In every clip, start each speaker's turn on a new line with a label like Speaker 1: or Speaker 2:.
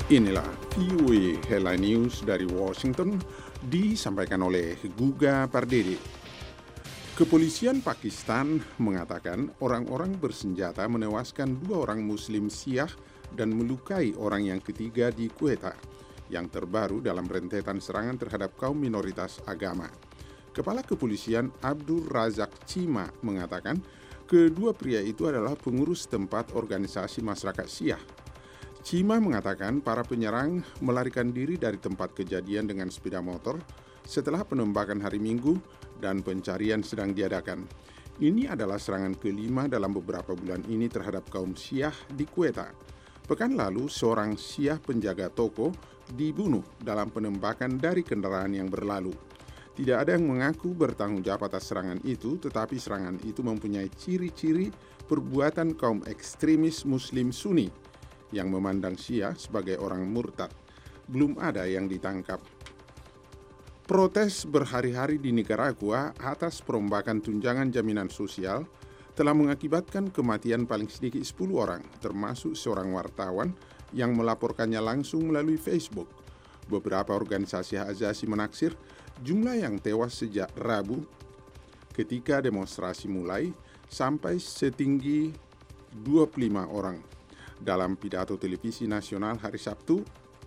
Speaker 1: Inilah VOA Headline News dari Washington disampaikan oleh Guga Pardede. Kepolisian Pakistan mengatakan orang-orang bersenjata menewaskan 2 orang Muslim Syiah dan melukai orang yang ketiga di Quetta, yang terbaru dalam rentetan serangan terhadap kaum minoritas agama. Kepala Kepolisian Abdul Razak Chima mengatakan kedua pria itu adalah pengurus tempat organisasi masyarakat Syiah. Chima mengatakan para penyerang melarikan diri dari tempat kejadian dengan sepeda motor setelah penembakan hari Minggu dan pencarian sedang diadakan. Ini adalah serangan kelima dalam beberapa bulan ini terhadap kaum Syiah di Quetta. Pekan lalu, seorang Syiah penjaga toko dibunuh dalam penembakan dari kendaraan yang berlalu. Tidak ada yang mengaku bertanggung jawab atas serangan itu, tetapi serangan itu mempunyai ciri-ciri perbuatan kaum ekstremis Muslim Sunni yang memandang Syiah sebagai orang murtad. Belum ada yang ditangkap. Protes berhari-hari di Nicaragua atas perombakan tunjangan jaminan sosial telah mengakibatkan kematian paling sedikit 10 orang, termasuk seorang wartawan yang melaporkannya langsung melalui Facebook. Beberapa organisasi hak asasi menaksir jumlah yang tewas sejak Rabu ketika demonstrasi mulai sampai setinggi 25 orang. Dalam pidato televisi nasional hari Sabtu,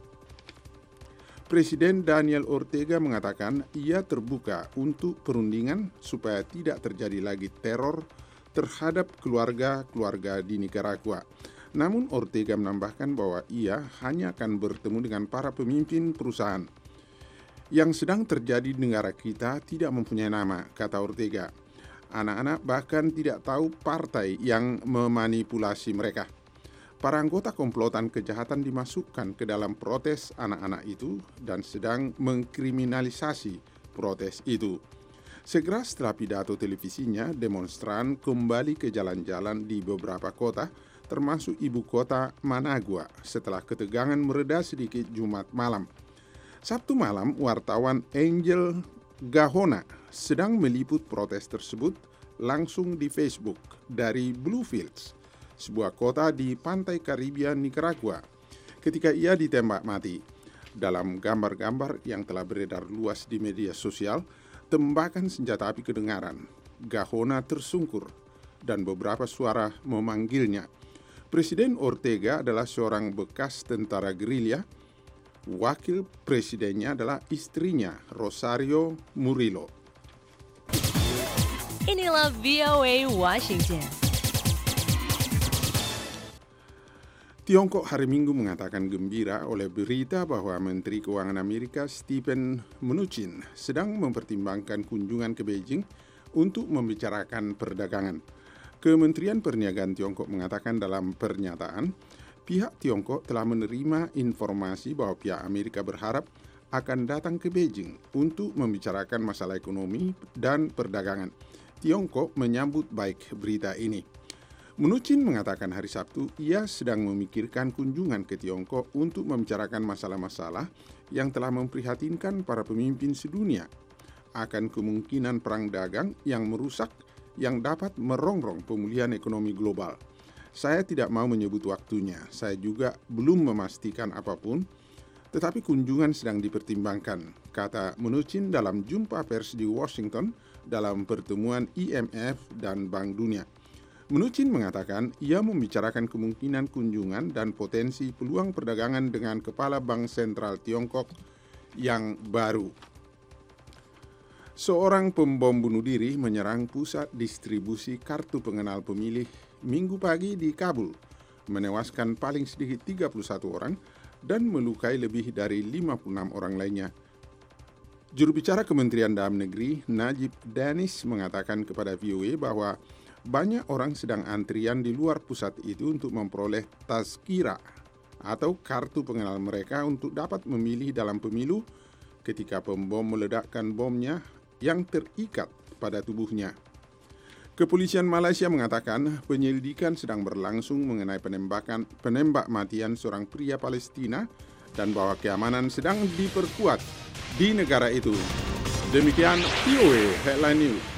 Speaker 1: Presiden Daniel Ortega mengatakan ia terbuka untuk perundingan supaya tidak terjadi lagi teror terhadap keluarga-keluarga di Nicaragua. Namun Ortega menambahkan bahwa ia hanya akan bertemu dengan para pemimpin perusahaan. Yang sedang terjadi di negara kita tidak mempunyai nama, kata Ortega. Anak-anak bahkan tidak tahu partai yang memanipulasi mereka. Para anggota komplotan kejahatan dimasukkan ke dalam protes anak-anak itu dan sedang mengkriminalisasi protes itu. Segera setelah pidato televisinya, demonstran kembali ke jalan-jalan di beberapa kota, termasuk ibu kota Managua, setelah ketegangan mereda sedikit Jumat malam. Sabtu malam, wartawan Angel Gahona sedang meliput protes tersebut langsung di Facebook dari Bluefields, sebuah kota di pantai Karibian Nicaragua, ketika ia ditembak mati. Dalam gambar-gambar yang telah beredar luas di media sosial, tembakan senjata api kedengaran. Gahona tersungkur dan beberapa suara memanggilnya. Presiden Ortega adalah seorang bekas tentara gerilya. Wakil presidennya adalah istrinya, Rosario Murillo.
Speaker 2: Inilah VOA Washington.
Speaker 1: Tiongkok hari Minggu mengatakan gembira oleh berita bahwa Menteri Keuangan Amerika Steven Mnuchin sedang mempertimbangkan kunjungan ke Beijing untuk membicarakan perdagangan. Kementerian Perniagaan Tiongkok mengatakan dalam pernyataan, pihak Tiongkok telah menerima informasi bahwa pihak Amerika berharap akan datang ke Beijing untuk membicarakan masalah ekonomi dan perdagangan. Tiongkok menyambut baik berita ini. Mnuchin mengatakan hari Sabtu ia sedang memikirkan kunjungan ke Tiongkok untuk membicarakan masalah-masalah yang telah memprihatinkan para pemimpin sedunia, akan kemungkinan perang dagang yang merusak yang dapat merongrong pemulihan ekonomi global. Saya tidak mau menyebut waktunya, saya juga belum memastikan apapun, tetapi kunjungan sedang dipertimbangkan, kata Mnuchin dalam jumpa pers di Washington dalam pertemuan IMF dan Bank Dunia. Mnuchin mengatakan ia membicarakan kemungkinan kunjungan dan potensi peluang perdagangan dengan Kepala Bank Sentral Tiongkok yang baru. Seorang pembom bunuh diri menyerang pusat distribusi kartu pengenal pemilih Minggu pagi di Kabul, menewaskan paling sedikit 31 orang dan melukai lebih dari 56 orang lainnya. Juru bicara Kementerian Dalam Negeri Najib Danish mengatakan kepada VOA bahwa banyak orang sedang antrian di luar pusat itu untuk memperoleh tazkira atau kartu pengenal mereka untuk dapat memilih dalam pemilu ketika pembom meledakkan bomnya yang terikat pada tubuhnya. Kepolisian Malaysia mengatakan penyelidikan sedang berlangsung mengenai penembak matian seorang pria Palestina dan bahwa keamanan sedang diperkuat di negara itu. Demikian VOA Headline News.